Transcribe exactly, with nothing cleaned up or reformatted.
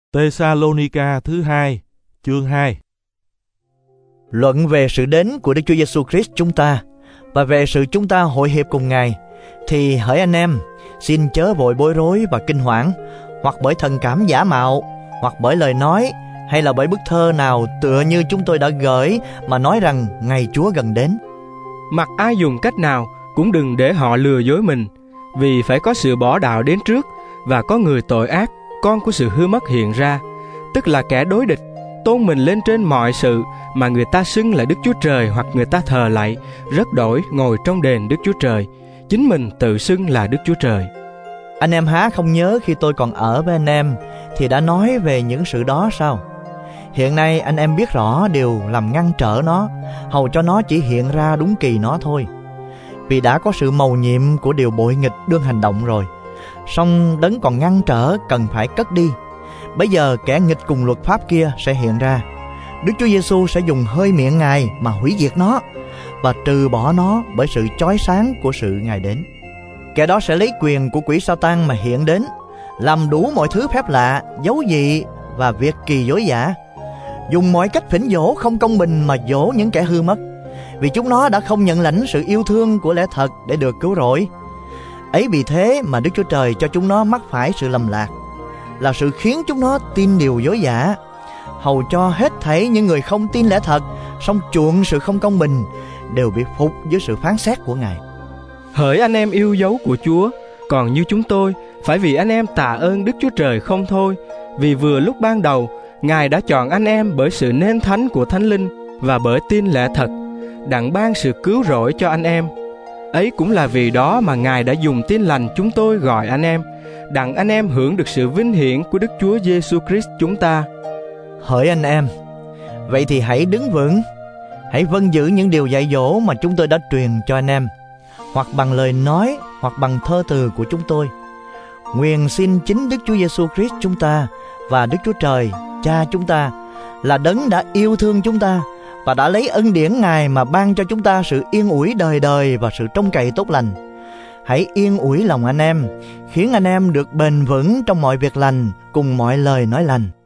Tê-sa-lô-ni-ca thứ hai, chương hai. Luận về sự đến của Đức Chúa Giêsu Christ chúng ta và về sự chúng ta hội hiệp cùng Ngài, thì hỡi anh em, xin chớ vội bối rối và kinh hoảng, hoặc bởi thần cảm giả mạo, hoặc bởi lời nói, hay là bởi bức thơ nào tựa như chúng tôi đã gửi mà nói rằng ngày Chúa gần đến. Mặc ai dùng cách nào cũng đừng để họ lừa dối mình, vì phải có sự bỏ đạo đến trước, và có người tội ác, con của sự hư mất hiện ra, tức là kẻ đối địch, tôn mình lên trên mọi sự mà người ta xưng là Đức Chúa Trời hoặc người ta thờ lạy, rất đổi ngồi trong đền Đức Chúa Trời, chính mình tự xưng là Đức Chúa Trời. Anh em há không nhớ khi tôi còn ở với anh em thì đã nói về những sự đó sao? Hiện nay anh em biết rõ điều làm ngăn trở nó, hầu cho nó chỉ hiện ra đúng kỳ nó thôi. Vì đã có sự mầu nhiệm của điều bội nghịch đương hành động rồi, song đấng còn ngăn trở cần phải cất đi. Bây giờ kẻ nghịch cùng luật pháp kia sẽ hiện ra. Đức Chúa Giêsu sẽ dùng hơi miệng Ngài mà hủy diệt nó và trừ bỏ nó bởi sự chói sáng của sự Ngài đến. Kẻ đó sẽ lấy quyền của quỷ Sa-tan mà hiện đến, làm đủ mọi thứ phép lạ, dấu dị và việc kỳ dối giả, dùng mọi cách phỉnh dỗ không công bình mà dỗ những kẻ hư mất, vì chúng nó đã không nhận lãnh sự yêu thương của lẽ thật để được cứu rỗi. Ấy vì thế mà Đức Chúa Trời cho chúng nó mắc phải sự lầm lạc, là sự khiến chúng nó tin điều dối giả, hầu cho hết thảy những người không tin lẽ thật, song chuộng sự không công bình, đều bị phục dưới sự phán xét của Ngài. Hỡi anh em yêu dấu của Chúa, còn như chúng tôi, phải vì anh em tạ ơn Đức Chúa Trời không thôi, vì vừa lúc ban đầu, Ngài đã chọn anh em bởi sự nên thánh của Thánh Linh và bởi tin lẽ thật, đặng ban sự cứu rỗi cho anh em. Ấy cũng là vì đó mà Ngài đã dùng tin lành chúng tôi gọi anh em, đặng anh em hưởng được sự vinh hiển của Đức Chúa Giêsu Christ chúng ta. Hỡi anh em, vậy thì hãy đứng vững, hãy vâng giữ những điều dạy dỗ mà chúng tôi đã truyền cho anh em, hoặc bằng lời nói, hoặc bằng thơ từ của chúng tôi. Nguyện xin chính Đức Chúa Giêsu Christ chúng ta và Đức Chúa Trời, Cha chúng ta, là đấng đã yêu thương chúng ta và đã lấy ân điển Ngài mà ban cho chúng ta sự yên ủi đời đời và sự trông cậy tốt lành. Hãy yên ủi lòng anh em, khiến anh em được bền vững trong mọi việc lành cùng mọi lời nói lành.